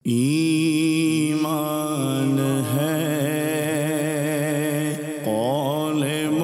ایمان ہے قول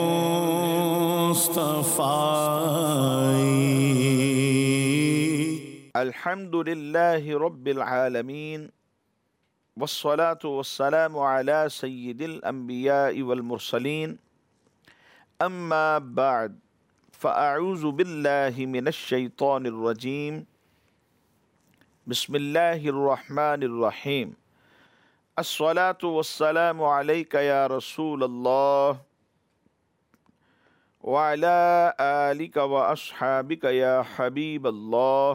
مصطفی۔ الحمد للہ رب العالمین والصلاة والسلام على سید الانبیاء والمرسلین، اما بعد فاعوذ باللہ من الشیطان الرجیم، بسم اللہ الرحمن الرحیم۔ الصلاة والسلام علیک یا رسول اللہ وعلى آلک واصحابک یا حبیب اللہ۔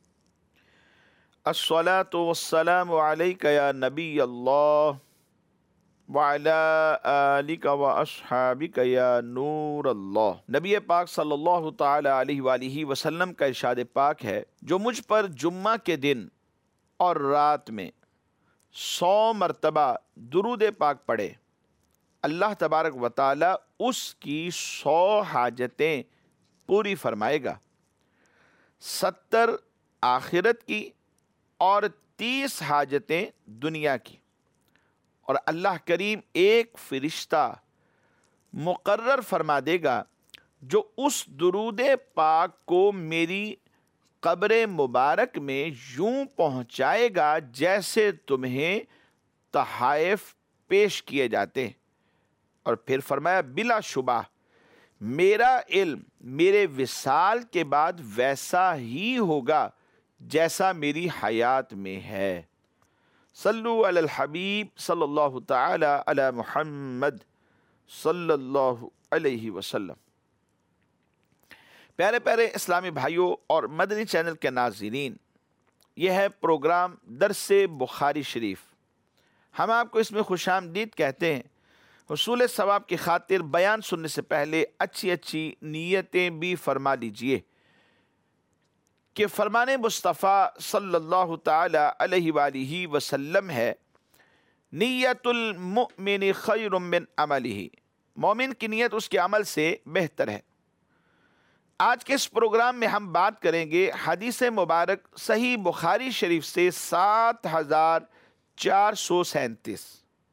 الصلاة والسلام علیک یا نبی اللہ وعلى آلک واصحابک یا نور اللہ۔ نبی پاک صلی اللہ تعالی علیہ وآلہ وسلم کا ارشاد پاک ہے، جو مجھ پر جمعہ کے دن اور رات میں 100 مرتبہ درود پاک پڑھے، اللہ تبارک و تعالی اس کی 100 حاجتیں پوری فرمائے گا، 70 آخرت کی اور 30 حاجتیں دنیا کی۔ اور اللہ کریم ایک فرشتہ مقرر فرما دے گا جو اس درود پاک کو میری قبر مبارک میں یوں پہنچائے گا جیسے تمہیں تحائف پیش کیے جاتے ہیں۔ اور پھر فرمایا بلا شبہ میرا علم میرے وصال کے بعد ویسا ہی ہوگا جیسا میری حیات میں ہے۔ صلو علی الحبیب صلی اللہ تعالی علی محمد صلی اللہ علیہ وسلم۔ پیارے پیارے اسلامی بھائیوں اور مدنی چینل کے ناظرین، یہ ہے پروگرام درس بخاری شریف۔ ہم آپ کو اس میں خوش آمدید کہتے ہیں۔ حصول ثواب کی خاطر بیان سننے سے پہلے اچھی اچھی نیتیں بھی فرما لیجئے کہ فرمان مصطفیٰ صلی اللہ تعالی علیہ وآلہ وسلم ہے، نیت المؤمن خیر من عملہ، مومن کی نیت اس کے عمل سے بہتر ہے۔ آج کے اس پروگرام میں ہم بات کریں گے حدیث مبارک صحیح بخاری شریف سے 7437۔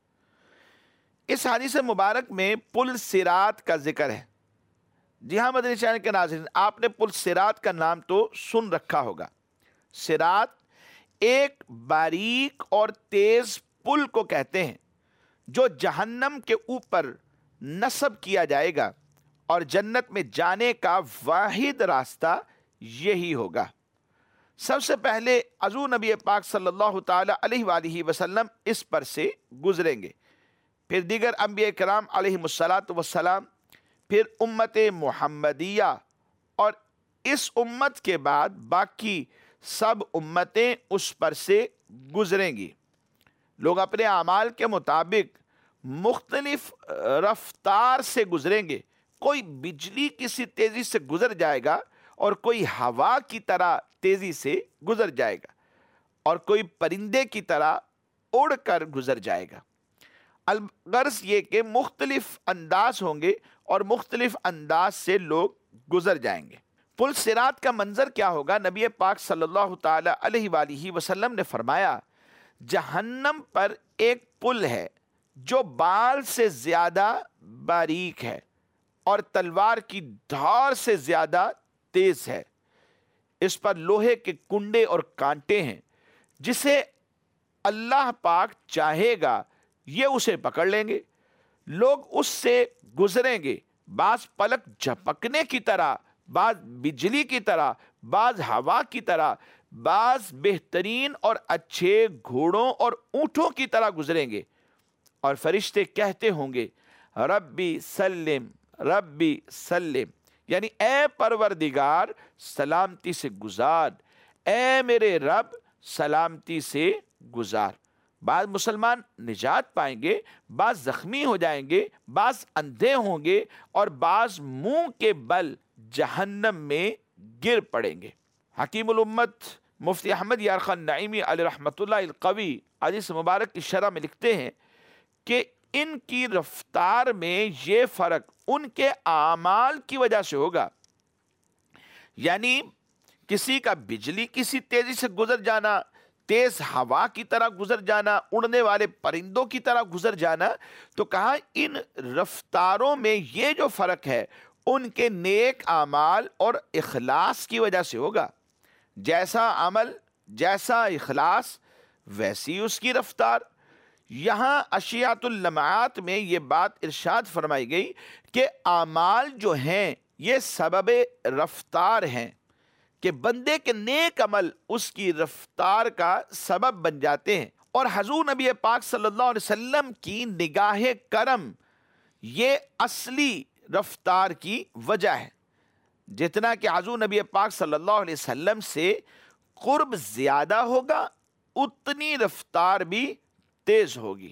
اس حدیث مبارک میں پل صراط کا ذکر ہے۔ جی ہاں مدنی چینل کے ناظرین، آپ نے پل صراط کا نام تو سن رکھا ہوگا۔ صراط ایک باریک اور تیز پل کو کہتے ہیں جو جہنم کے اوپر نصب کیا جائے گا، اور جنت میں جانے کا واحد راستہ یہی ہوگا۔ سب سے پہلے حضور نبی پاک صلی اللہ تعالی علیہ وآلہ وسلم اس پر سے گزریں گے، پھر دیگر انبیاء کرام علیہم الصلاۃ والسلام، پھر امت محمدیہ، اور اس امت کے بعد باقی سب امتیں اس پر سے گزریں گی۔ لوگ اپنے اعمال کے مطابق مختلف رفتار سے گزریں گے۔ کوئی بجلی کی سی تیزی سے گزر جائے گا، اور کوئی ہوا کی طرح تیزی سے گزر جائے گا، اور کوئی پرندے کی طرح اڑ کر گزر جائے گا۔ الغرض یہ کہ مختلف انداز ہوں گے اور مختلف انداز سے لوگ گزر جائیں گے۔ پل صراط کا منظر کیا ہوگا؟ نبی پاک صلی اللہ تعالی علیہ وآلہ وسلم نے فرمایا، جہنم پر ایک پل ہے جو بال سے زیادہ باریک ہے اور تلوار کی دھار سے زیادہ تیز ہے۔ اس پر لوہے کے کنڈے اور کانٹے ہیں، جسے اللہ پاک چاہے گا یہ اسے پکڑ لیں گے۔ لوگ اس سے گزریں گے، بعض پلک جھپکنے کی طرح، بعض بجلی کی طرح، بعض ہوا کی طرح، بعض بہترین اور اچھے گھوڑوں اور اونٹوں کی طرح گزریں گے، اور فرشتے کہتے ہوں گے ربی سلم ربی سلم، یعنی اے پروردگار سلامتی سے گزار، اے میرے رب سلامتی سے گزار۔ بعض مسلمان نجات پائیں گے، بعض زخمی ہو جائیں گے، بعض اندھے ہوں گے، اور بعض منہ کے بل جہنم میں گر پڑیں گے۔ حکیم الامت مفتی احمد یار خان نعیمی علیہ رحمۃ اللہ القوی حدیث مبارک کی شرح میں لکھتے ہیں کہ ان کی رفتار میں یہ فرق ان کے اعمال کی وجہ سے ہوگا۔ یعنی کسی کا بجلی کسی تیزی سے گزر جانا تیز ہوا کی طرح گزر جانا، اڑنے والے پرندوں کی طرح گزر جانا، تو کہا ان رفتاروں میں یہ جو فرق ہے ان کے نیک اعمال اور اخلاص کی وجہ سے ہوگا۔ جیسا عمل، جیسا اخلاص، ویسی اس کی رفتار۔ یہاں اشیات اللمعات میں یہ بات ارشاد فرمائی گئی کہ اعمال جو ہیں یہ سبب رفتار ہیں، کہ بندے کے نیک عمل اس کی رفتار کا سبب بن جاتے ہیں۔ اور حضور نبی پاک صلی اللہ علیہ وسلم کی نگاہ کرم یہ اصلی رفتار کی وجہ ہے۔ جتنا کہ حضور نبی پاک صلی اللہ علیہ وسلم سے قرب زیادہ ہوگا اتنی رفتار بھی تیز ہوگی۔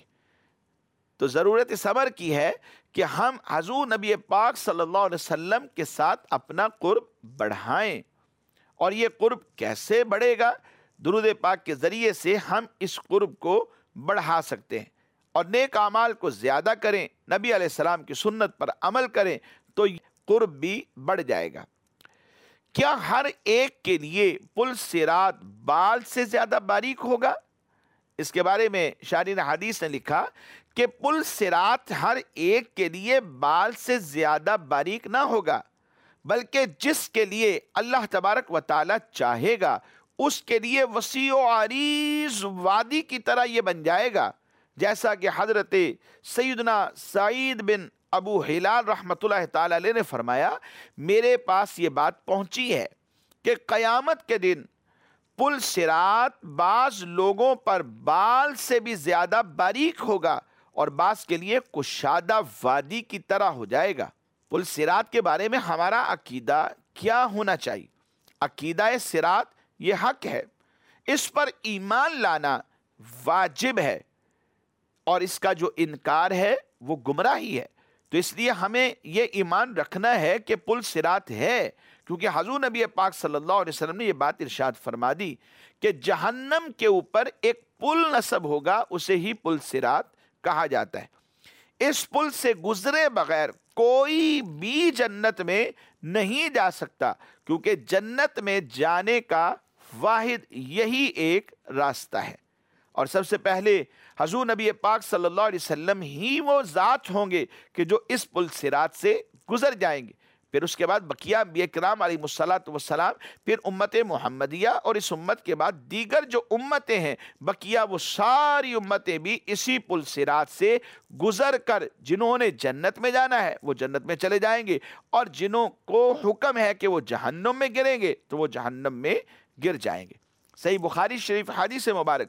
تو ضرورت صبر کی ہے کہ ہم حضور نبی پاک صلی اللہ علیہ وسلم کے ساتھ اپنا قرب بڑھائیں۔ اور یہ قرب کیسے بڑھے گا؟ درود پاک کے ذریعے سے ہم اس قرب کو بڑھا سکتے ہیں، اور نیک اعمال کو زیادہ کریں، نبی علیہ السلام کی سنت پر عمل کریں تو قرب بھی بڑھ جائے گا۔ کیا ہر ایک کے لیے پل صراط بال سے زیادہ باریک ہوگا؟ اس کے بارے میں شارحین حدیث نے لکھا کہ پل صراط ہر ایک کے لیے بال سے زیادہ باریک نہ ہوگا، بلکہ جس کے لیے اللہ تبارک و تعالی چاہے گا اس کے لیے وسیع و عریض وادی کی طرح یہ بن جائے گا، جیسا کہ حضرت سیدنا سعید بن ابو ہلال رحمۃ اللہ تعالی علیہ نے فرمایا، میرے پاس یہ بات پہنچی ہے کہ قیامت کے دن پل صراط بعض لوگوں پر بال سے بھی زیادہ باریک ہوگا اور بعض کے لیے کشادہ وادی کی طرح ہو جائے گا۔ پل صراط کے بارے میں ہمارا عقیدہ کیا ہونا چاہیے؟ عقیدہ صراط یہ حق ہے، اس پر ایمان لانا واجب ہے، اور اس کا جو انکار ہے وہ گمراہی ہے۔ تو اس لیے ہمیں یہ ایمان رکھنا ہے کہ پل صراط ہے، کیونکہ حضور نبی پاک صلی اللہ علیہ وسلم نے یہ بات ارشاد فرما دی کہ جہنم کے اوپر ایک پل نصب ہوگا، اسے ہی پل صراط کہا جاتا ہے۔ اس پل سے گزرے بغیر کوئی بھی جنت میں نہیں جا سکتا، کیونکہ جنت میں جانے کا واحد یہی ایک راستہ ہے۔ اور سب سے پہلے حضور نبی پاک صلی اللہ علیہ وسلم ہی وہ ذات ہوں گے کہ جو اس پل صراط سے گزر جائیں گے، پھر اس کے بعد بقیہ انبیاء کرام علیہ الصلاۃ والسلام، پھر امت محمدیہ، اور اس امت کے بعد دیگر جو امتیں ہیں بقیہ وہ ساری امتیں بھی اسی پل صراط سے گزر کر جنہوں نے جنت میں جانا ہے وہ جنت میں چلے جائیں گے، اور جنہوں کو حکم ہے کہ وہ جہنم میں گریں گے تو وہ جہنم میں گر جائیں گے۔ صحیح بخاری شریف حدیث مبارک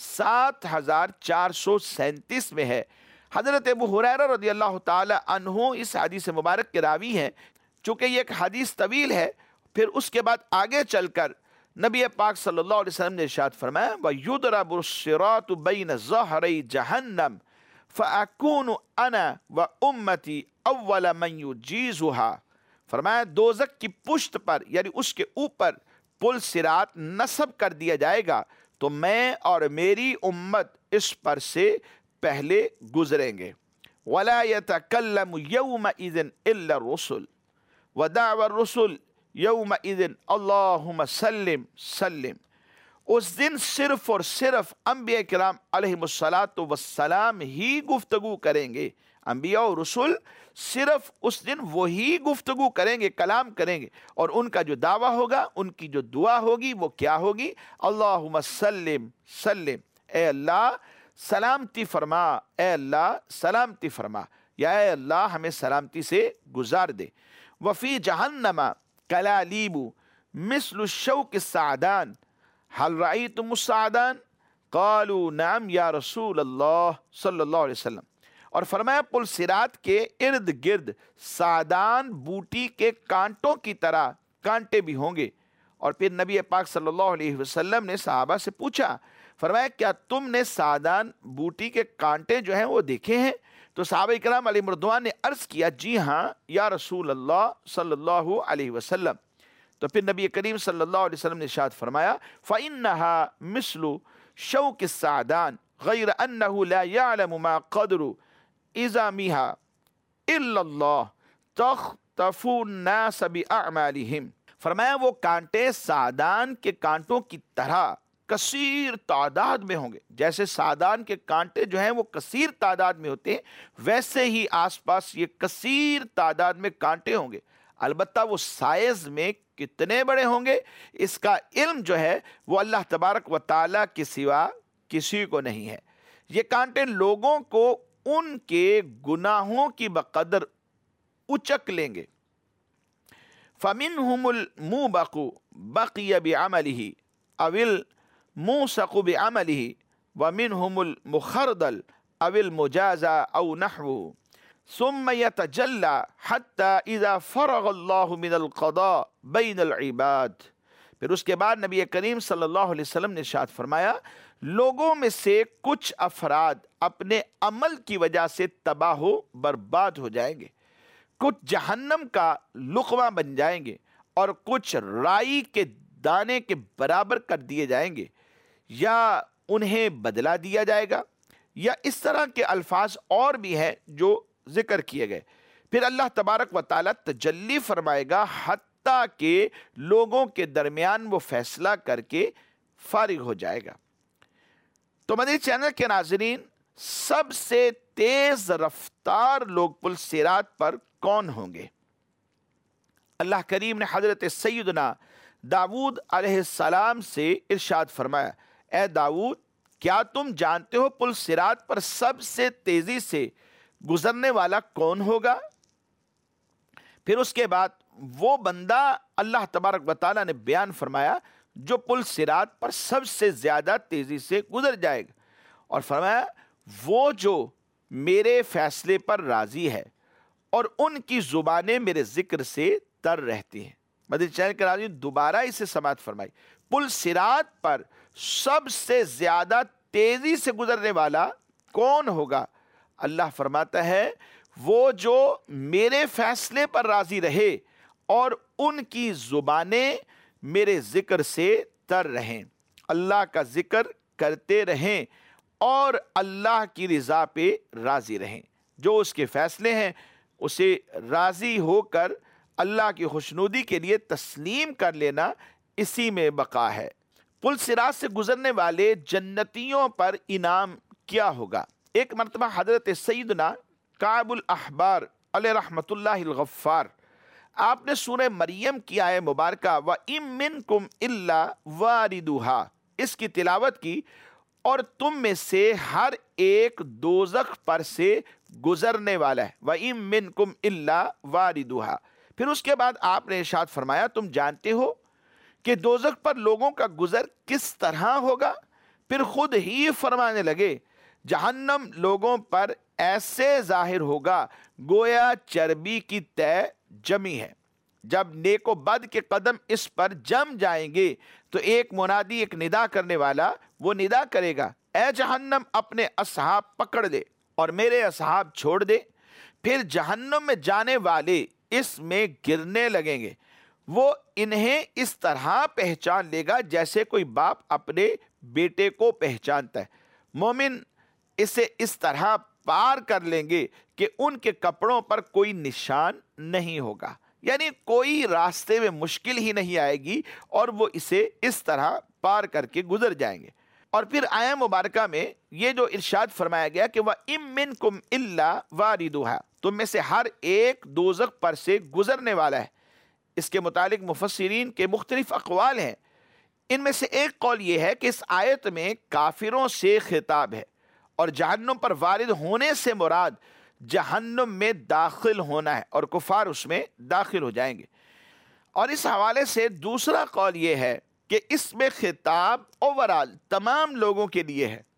7437 میں ہے، حضرت ابو ہریرہ رضی اللہ تعالی عنہ اس حدیث مبارک کے راوی ہیں۔ چونکہ یہ ایک حدیث طویل ہے، پھر اس کے بعد آگے چل کر نبی پاک صلی اللہ علیہ وسلم نے ارشاد فرمایا وَيُضْرَبُ الصِّرَاطُ بَيْنَ ظَهْرَيْ جَهَنَّمَ فَأَكُونُ أَنَا وَأُمَّتِي أَوَّلَ مَنْ يُجِيزُهَا۔ فرمایا دوزخ کی پشت پر یعنی اس کے اوپر پل صراط نصب کر دیا جائے گا تو میں اور میری امت اس پر سے پہلے گزریں گے۔ وَلَا يَتَكَلَّمُ يَوْمَئِذٍ إِلَّا الرُّسُلُ وَدَعْوَ الرُّسُلِ يَوْمَئِذٍ اللَّهُمَّ سَلِّمْ سَلِّمْ۔ اس دن صرف اور صرف انبیاء کرام علیہم الصلاۃ والسلام ہی گفتگو کریں گے۔ انبیاء و رسول صرف اس دن وہی گفتگو کریں گے، کلام کریں گے، اور ان کا جو دعویٰ ہوگا، ان کی جو دعا ہوگی وہ کیا ہوگی؟ اللہم سلم سلم، اے اللہ سلامتی فرما، اے اللہ سلامتی فرما، یا اے اللہ ہمیں سلامتی سے گزار دے۔ وفی جہنم کلالیب مثل الشوک السعدان هل رأیتم السعدان قالوا نعم یا رسول اللہ صلی اللہ علیہ وسلم۔ اور فرمایا پل صراط کے ارد گرد سعدان بوٹی کے کانٹوں کی طرح کانٹے بھی ہوں گے۔ اور پھر نبی پاک صلی اللہ علیہ وسلم نے صحابہ سے پوچھا، فرمایا کیا تم نے سعدان بوٹی کے کانٹے جو ہیں وہ دیکھے ہیں؟ تو صحابہ کرام علیہ رضوان نے عرض کیا جی ہاں یا رسول اللہ صلی اللہ علیہ وسلم۔ تو پھر نبی کریم صلی اللہ علیہ وسلم نے ارشاد فرمایا فَإِنَّهَا مِثْلُ شَوْكِ السَّعْدَانِ غَيْرَ أَنَّهُ لَا يَعْلَمُ مَا قَدْرُ إِذَامِهَا إِلَّا اللَّهُ تَخْتَفُ النَّاسَ بِأَعْمَالِهِمْ۔ فرمایا وہ کانٹے سعدان کے کانٹوں کی طرح کثیر تعداد میں ہوں گے. جیسے سادان کے کانٹے جو ہیں وہ کثیر تعداد میں ہوتے ہیں، ویسے ہی آس پاس یہ کثیر تعداد میں کانٹے ہوں گے. البتہ وہ سائز میں کتنے بڑے ہوں گے اس کا علم جو ہے وہ اللہ تبارک و تعالیٰ کے سوا کسی کو نہیں ہے. یہ کانٹے لوگوں کو ان کے گناہوں کی بقدر اچک لیں گے. فَمِنْهُمُ الْمُوبَقُ بَقِيَ بِعَمَلِهِ أَوِ الْمُوسَقُ بِعَمَلِهِ وَمِنْهُمُ الْمُخَرْدَلُ أَوِ الْمُجَازَى أَوْ نَحْوُهُ ثم يتجلى حتى اذا فرغ الله من القضاء بين العباد. پھر اس کے بعد نبی کریم صلی اللہ علیہ وسلم نے ارشاد فرمایا لوگوں میں سے کچھ افراد اپنے عمل کی وجہ سے تباہ و برباد ہو جائیں گے، کچھ جہنم کا لقمہ بن جائیں گے اور کچھ رائی کے دانے کے برابر کر دیے جائیں گے، یا انہیں بدلہ دیا جائے گا، یا اس طرح کے الفاظ اور بھی ہیں جو ذکر کیے گئے. پھر اللہ تبارک و تعالیٰ تجلی فرمائے گا حتیٰ کہ لوگوں کے درمیان وہ فیصلہ کر کے فارغ ہو جائے گا. تو مدنی چینل کے ناظرین، سب سے تیز رفتار لوگ پل صراط پر کون ہوں گے؟ اللہ کریم نے حضرت سیدنا داؤد علیہ السلام سے ارشاد فرمایا، اے داؤد کیا تم جانتے ہو پل صراط پر سب سے تیزی سے گزرنے والا کون ہوگا؟ پھر اس کے بعد وہ بندہ اللہ تبارک و تعالیٰ نے بیان فرمایا جو پل صراط پر سب سے زیادہ تیزی سے گزر جائے گا، اور فرمایا وہ جو میرے فیصلے پر راضی ہے اور ان کی زبانیں میرے ذکر سے تر رہتی ہیں. مدنی چینل کے ناظرین دوبارہ اسے سماعت فرمائی، پل صراط پر سب سے زیادہ تیزی سے گزرنے والا کون ہوگا؟ اللہ فرماتا ہے وہ جو میرے فیصلے پر راضی رہے اور ان کی زبانیں میرے ذکر سے تر رہیں، اللہ کا ذکر کرتے رہیں اور اللہ کی رضا پہ راضی رہیں. جو اس کے فیصلے ہیں اسے راضی ہو کر اللہ کی خوشنودی کے لیے تسلیم کر لینا، اسی میں بقا ہے. پل صراط سے گزرنے والے جنتیوں پر انعام کیا ہوگا؟ ایک مرتبہ حضرت سیدنا کعب الاحبار علیہ رحمت اللہ الغفار، آپ نے سورہ مریم کی آیہ مبارکہ وَإِن مِّنكُمْ إِلَّا وَارِدُهَا اس کی تلاوت کی، اور تم میں سے ہر ایک دوزخ پر سے گزرنے والا ہے. وَإِن مِّنكُمْ إِلَّا وَارِدُهَا. پھر اس کے بعد آپ نے ارشاد فرمایا تم جانتے ہو کہ دوزخ پر لوگوں کا گزر کس طرح ہوگا؟ پھر خود ہی فرمانے لگے جہنم لوگوں پر ایسے ظاہر ہوگا گویا چربی کی تہ جمی ہے. جب نیک و بد کے قدم اس پر جم جائیں گے تو ایک منادی، ایک ندا کرنے والا وہ ندا کرے گا، اے جہنم اپنے اصحاب پکڑ لے اور میرے اصحاب چھوڑ دے. پھر جہنم میں جانے والے اس میں گرنے لگیں گے. وہ انہیں اس طرح پہچان لے گا جیسے کوئی باپ اپنے بیٹے کو پہچانتا ہے. مومن اسے اس طرح پار کر لیں گے کہ ان کے کپڑوں پر کوئی نشان نہیں ہوگا، یعنی کوئی راستے میں مشکل ہی نہیں آئے گی اور وہ اسے اس طرح پار کر کے گزر جائیں گے. اور پھر آیہ مبارکہ میں یہ جو ارشاد فرمایا گیا کہ وَإِن مِّنكُمْ إِلَّا وَارِدُهَا، تم میں سے ہر ایک دوزخ پر سے گزرنے والا ہے، اس کے متعلق مفسرین کے مختلف اقوال ہیں. ان میں سے ایک قول یہ ہے کہ اس آیت میں کافروں سے خطاب ہے اور جہنم پر وارد ہونے سے مراد جہنم میں داخل ہونا ہے اور کفار اس میں داخل ہو جائیں گے. اور اس حوالے سے دوسرا قول یہ ہے کہ اس میں خطاب اوورال تمام لوگوں کے لیے ہے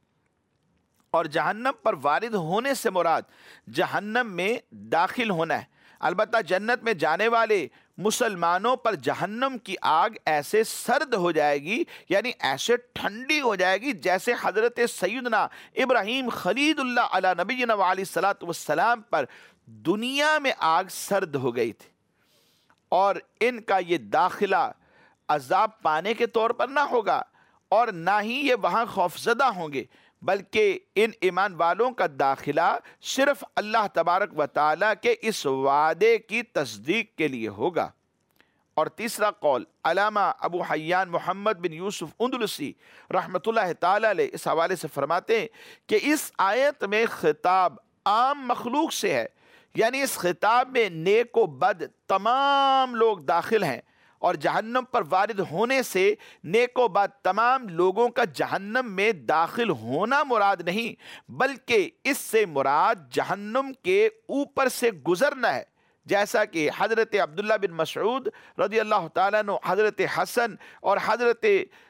اور جہنم پر وارد ہونے سے مراد جہنم میں داخل ہونا ہے. البتہ جنت میں جانے والے مسلمانوں پر جہنم کی آگ ایسے سرد ہو جائے گی، یعنی ایسے ٹھنڈی ہو جائے گی جیسے حضرت سیدنا ابراہیم خلیل اللہ علی نبینا علیہ الصلوۃ والسلام پر دنیا میں آگ سرد ہو گئی تھی. اور ان کا یہ داخلہ عذاب پانے کے طور پر نہ ہوگا اور نہ ہی یہ وہاں خوفزدہ ہوں گے، بلکہ ان ایمان والوں کا داخلہ صرف اللہ تبارک و تعالیٰ کے اس وعدے کی تصدیق کے لیے ہوگا. اور تیسرا قول علامہ ابو حیان محمد بن یوسف اندلسی رحمۃ اللہ تعالی علیہ اس حوالے سے فرماتے ہیں کہ اس آیت میں خطاب عام مخلوق سے ہے، یعنی اس خطاب میں نیک و بد تمام لوگ داخل ہیں، اور جہنم پر وارد ہونے سے نیک و بد تمام لوگوں کا جہنم میں داخل ہونا مراد نہیں، بلکہ اس سے مراد جہنم کے اوپر سے گزرنا ہے، جیسا کہ حضرت عبداللہ بن مسعود رضی اللہ تعالیٰ عنہ، حضرت حسن اور حضرت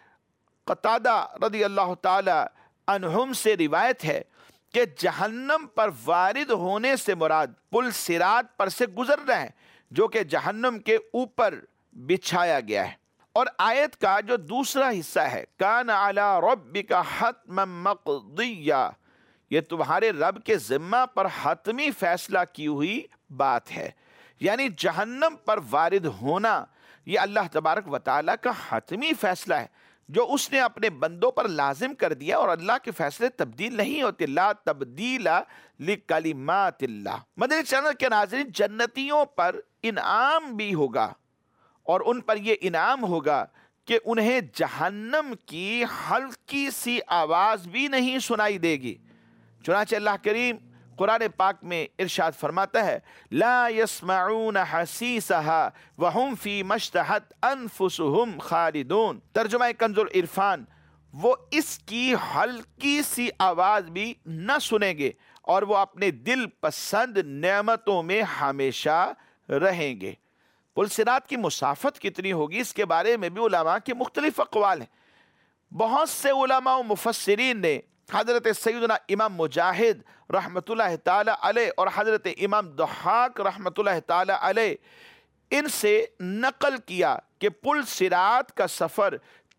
قتادہ رضی اللہ تعالیٰ عنہم سے روایت ہے کہ جہنم پر وارد ہونے سے مراد پل صراط پر سے گزرنا ہے، جو کہ جہنم کے اوپر بچھایا گیا ہے۔ اور آیت کا جو دوسرا حصہ ہے کان علی ربک حتما مقضیا، یہ تمہارے رب کے ذمہ پر حتمی فیصلہ کی ہوئی بات ہے، یعنی جہنم پر وارد ہونا یہ اللہ تبارک و تعالیٰ کا حتمی فیصلہ ہے جو اس نے اپنے بندوں پر لازم کر دیا، اور اللہ کے فیصلے تبدیل نہیں ہوتے، لا تبدیل لکلمات اللہ۔ مدنی چینل کے ناظرین، جنتیوں پر انعام بھی ہوگا، اور ان پر یہ انعام ہوگا کہ انہیں جہنم کی ہلکی سی آواز بھی نہیں سنائی دے گی۔ چنانچہ اللہ کریم قرآن پاک میں ارشاد فرماتا ہے لا يسمعون حسیسها وهم فيما اشتهت انفسهم خالدون۔ ترجمہ کنز العرفان، وہ اس کی ہلکی سی آواز بھی نہ سنیں گے اور وہ اپنے دل پسند نعمتوں میں ہمیشہ رہیں گے۔ پل صراط کی مسافت کتنی ہوگی، اس کے بارے میں بھی علماء کے مختلف اقوال ہیں۔ بہت سے علماء و مفسرین نے حضرت سیدنا امام مجاہد رحمۃ اللہ تعالی علیہ اور حضرت امام ضحاک رحمۃ اللہ تعالی علیہ ان سے نقل کیا کہ پل صراط کا سفر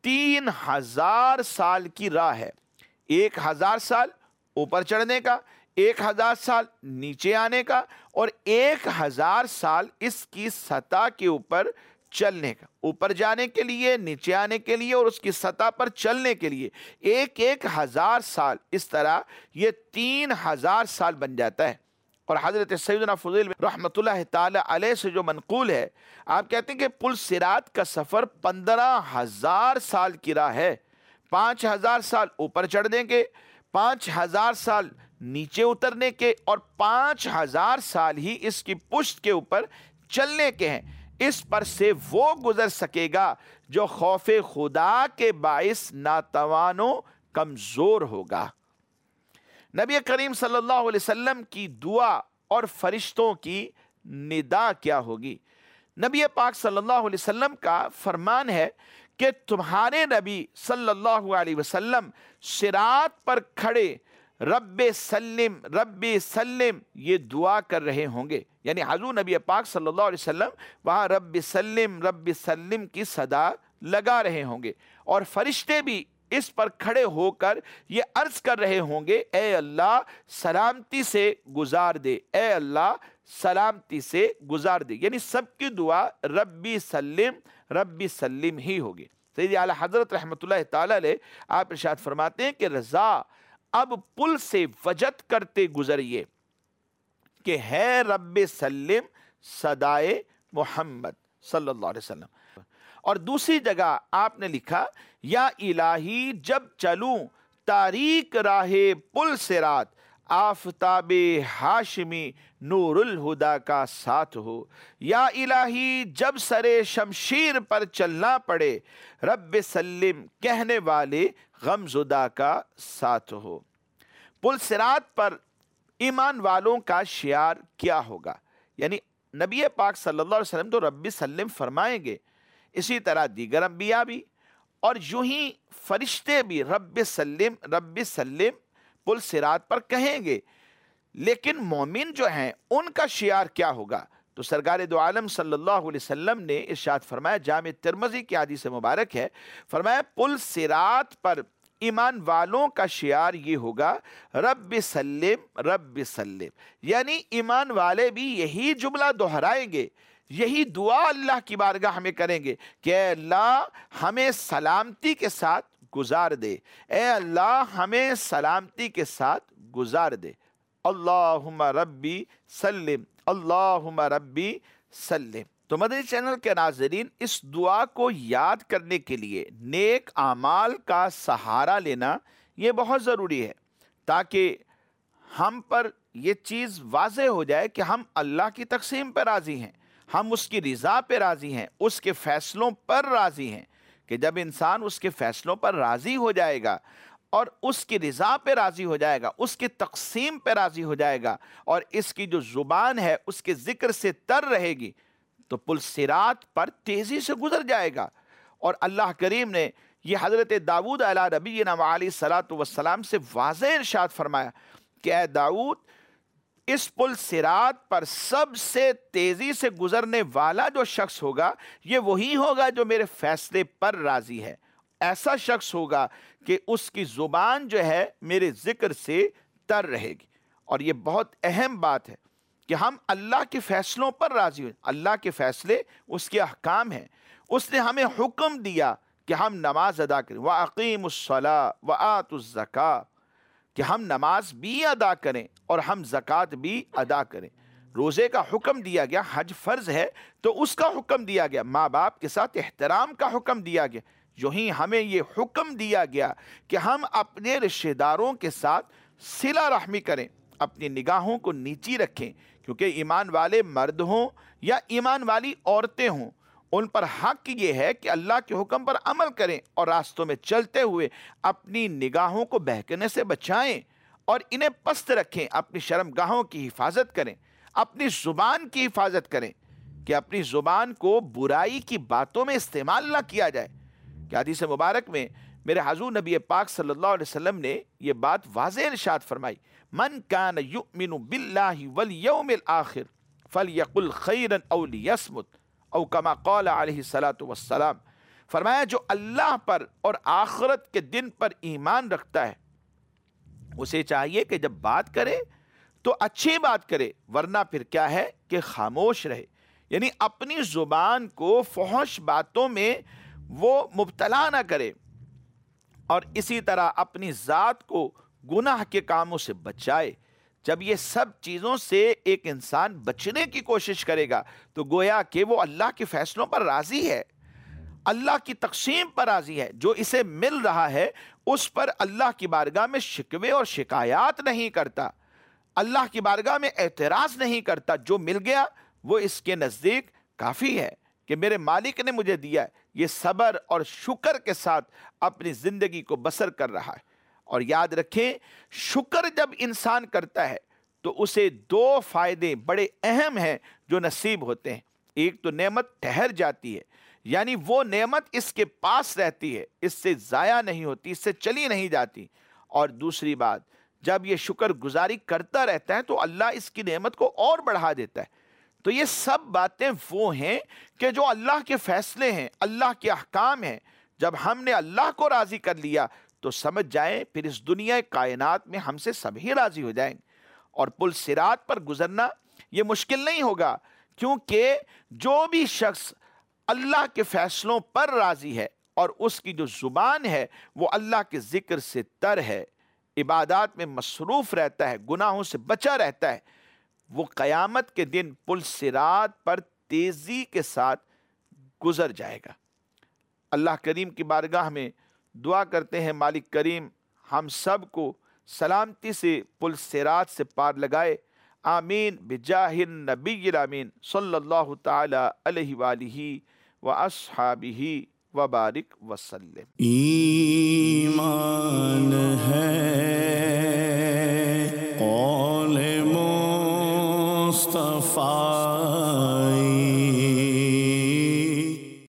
3000 سال کی راہ ہے، 1000 سال اوپر چڑھنے کا، 1000 سال نیچے آنے کا، اور 1000 سال اس کی سطح کے اوپر چلنے کا، اوپر جانے کے لیے، نیچے آنے کے لیے، اور اس کی سطح پر چلنے کے لیے 1000 سال، اس طرح یہ 3000 سال بن جاتا ہے۔ اور حضرت سیدنا فضیل رحمۃ اللہ تعالی علیہ سے جو منقول ہے، آپ کہتے ہیں کہ پل صراط کا سفر 15000 سال کی راہ ہے، 5000 سال اوپر چڑھنے کے، 5000 سال نیچے اترنے کے، اور 5000 سال ہی اس کی پشت کے اوپر چلنے کے ہیں۔ اس پر سے وہ گزر سکے گا جو خوف خدا کے باعث ناتوان و کمزور ہوگا۔ نبی کریم صلی اللہ علیہ وسلم کی دعا اور فرشتوں کی ندا کیا ہوگی؟ نبی پاک صلی اللہ علیہ وسلم کا فرمان ہے کہ تمہارے نبی صلی اللہ علیہ وسلم صراط پر کھڑے رب سلم رب سلم یہ دعا کر رہے ہوں گے، یعنی حضور نبی پاک صلی اللہ علیہ وسلم وہاں رب سلم کی صدا لگا رہے ہوں گے، اور فرشتے بھی اس پر کھڑے ہو کر یہ عرض کر رہے ہوں گے اے اللہ سلامتی سے گزار دے، اے اللہ سلامتی سے گزار دے، یعنی سب کی دعا رب سلم ہی ہوگی۔ سیدی اعلیٰ حضرت رحمۃ اللہ تعالی علیہ آپ ارشاد فرماتے ہیں کہ رضا اب پل سے وجد کرتے گزریے کہ ہے رب سلم صدائے محمد صلی اللہ علیہ وسلم۔ اور دوسری جگہ آپ نے لکھا یا الہی جب چلوں تاریک راہ پل صراط آفتاب ہاشمی نور الہدا کا ساتھ ہو، یا الہی جب سرے شمشیر پر چلنا پڑے رب سلم کہنے والے غم زدہ کا ساتھ ہو۔ پل صراط پر ایمان والوں کا شعار کیا ہوگا؟ یعنی نبی پاک صلی اللہ علیہ وسلم تو رب سلم فرمائیں گے، اسی طرح دیگر انبیاء بھی، اور یوں ہی فرشتے بھی رب سلم پل صراط پر کہیں گے، لیکن مومن جو ہیں ان کا شعار کیا ہوگا؟ تو سرکار دو عالم صلی اللہ علیہ وسلم نے ارشاد فرمایا، جامع ترمذی کی حدیث مبارک ہے، فرمایا پل صراط پر ایمان والوں کا شعار یہ ہوگا رب سلم، یعنی ایمان والے بھی یہی جملہ دہرائیں گے، یہی دعا اللہ کی بارگاہ میں کریں گے کہ اے اللہ ہمیں سلامتی کے ساتھ گزار دے، اے اللہ ہمیں سلامتی کے ساتھ گزار دے، اللہم ربی سلم، اللہم ربی سلم۔ تو مدنی چینل کے ناظرین، اس دعا کو یاد کرنے کے لیے نیک اعمال کا سہارا لینا یہ بہت ضروری ہے، تاکہ ہم پر یہ چیز واضح ہو جائے کہ ہم اللہ کی تقسیم پہ راضی ہیں، ہم اس کی رضا پہ راضی ہیں، اس کے فیصلوں پر راضی ہیں، کہ جب انسان اس کے فیصلوں پر راضی ہو جائے گا اور اس کی رضا پہ راضی ہو جائے گا، اس کی تقسیم پہ راضی ہو جائے گا، اور اس کی جو زبان ہے اس کے ذکر سے تر رہے گی، تو پل صراط پر تیزی سے گزر جائے گا۔ اور اللہ کریم نے یہ حضرت داؤد علیہ نبینا علیہ الصلاۃ والسلام سے واضح ارشاد فرمایا کہ اے داؤد، اس پل صراط پر سب سے تیزی سے گزرنے والا جو شخص ہوگا، یہ وہی ہوگا جو میرے فیصلے پر راضی ہے۔ ایسا شخص ہوگا کہ اس کی زبان جو ہے میرے ذکر سے تر رہے گی۔ اور یہ بہت اہم بات ہے کہ ہم اللہ کے فیصلوں پر راضی ہوئیں۔ اللہ کے فیصلے اس کے احکام ہیں۔ اس نے ہمیں حکم دیا کہ ہم نماز ادا کریں، وَأَقِيمُوا الصَّلَاةَ وَآتُوا الزَّكَاةَ، کہ ہم نماز بھی ادا کریں اور ہم زکوٰۃ بھی ادا کریں۔ روزے کا حکم دیا گیا، حج فرض ہے تو اس کا حکم دیا گیا، ماں باپ کے ساتھ احترام کا حکم دیا گیا۔ یوں ہی ہمیں یہ حکم دیا گیا کہ ہم اپنے رشتہ داروں کے ساتھ صلہ رحمی کریں، اپنی نگاہوں کو نیچی رکھیں، کیونکہ ایمان والے مرد ہوں یا ایمان والی عورتیں ہوں، ان پر حق یہ ہے کہ اللہ کے حکم پر عمل کریں اور راستوں میں چلتے ہوئے اپنی نگاہوں کو بہکنے سے بچائیں اور انہیں پست رکھیں، اپنی شرمگاہوں کی حفاظت کریں، اپنی زبان کی حفاظت کریں کہ اپنی زبان کو برائی کی باتوں میں استعمال نہ کیا جائے۔ کہ حدیث مبارک میں میرے حضور نبی پاک صلی اللہ علیہ وسلم نے یہ بات واضح ارشاد فرمائی، من کان یؤمن باللہ والیوم الآخر فلیقل خیرا او لیصمت، او کما قال علیہ الصلاۃ والسلام۔ فرمایا جو اللہ پر اور آخرت کے دن پر ایمان رکھتا ہے، اسے چاہیے کہ جب بات کرے تو اچھی بات کرے، ورنہ پھر کیا ہے کہ خاموش رہے، یعنی اپنی زبان کو فحش باتوں میں وہ مبتلا نہ کرے، اور اسی طرح اپنی ذات کو گناہ کے کاموں سے بچائے۔ جب یہ سب چیزوں سے ایک انسان بچنے کی کوشش کرے گا تو گویا کہ وہ اللہ کے فیصلوں پر راضی ہے، اللہ کی تقسیم پر راضی ہے، جو اسے مل رہا ہے اس پر اللہ کی بارگاہ میں شکوے اور شکایات نہیں کرتا، اللہ کی بارگاہ میں اعتراض نہیں کرتا۔ جو مل گیا وہ اس کے نزدیک کافی ہے کہ میرے مالک نے مجھے دیا ہے، یہ صبر اور شکر کے ساتھ اپنی زندگی کو بسر کر رہا ہے۔ اور یاد رکھیں، شکر جب انسان کرتا ہے تو اسے دو فائدے بڑے اہم ہیں جو نصیب ہوتے ہیں۔ ایک تو نعمت ٹھہر جاتی ہے، یعنی وہ نعمت اس کے پاس رہتی ہے، اس سے ضائع نہیں ہوتی، اس سے چلی نہیں جاتی۔ اور دوسری بات، جب یہ شکر گزاری کرتا رہتا ہے تو اللہ اس کی نعمت کو اور بڑھا دیتا ہے۔ تو یہ سب باتیں وہ ہیں کہ جو اللہ کے فیصلے ہیں، اللہ کے احکام ہیں۔ جب ہم نے اللہ کو راضی کر لیا تو سمجھ جائیں پھر اس دنیا کائنات میں ہم سے سبھی راضی ہو جائیں گے، اور پل صراط پر گزرنا یہ مشکل نہیں ہوگا، کیونکہ جو بھی شخص اللہ کے فیصلوں پر راضی ہے اور اس کی جو زبان ہے وہ اللہ کے ذکر سے تر ہے، عبادات میں مصروف رہتا ہے، گناہوں سے بچا رہتا ہے، وہ قیامت کے دن پل صراط پر تیزی کے ساتھ گزر جائے گا۔ اللہ کریم کی بارگاہ میں دعا کرتے ہیں مالک کریم ہم سب کو سلامتی سے پل صراط سے پار لگائے، آمین بجاہ النبی الامین صلی اللہ تعالی علیہ وآلہ واصحابہ وبارک وسلم۔ ایمان ہے قول مصطفیٰ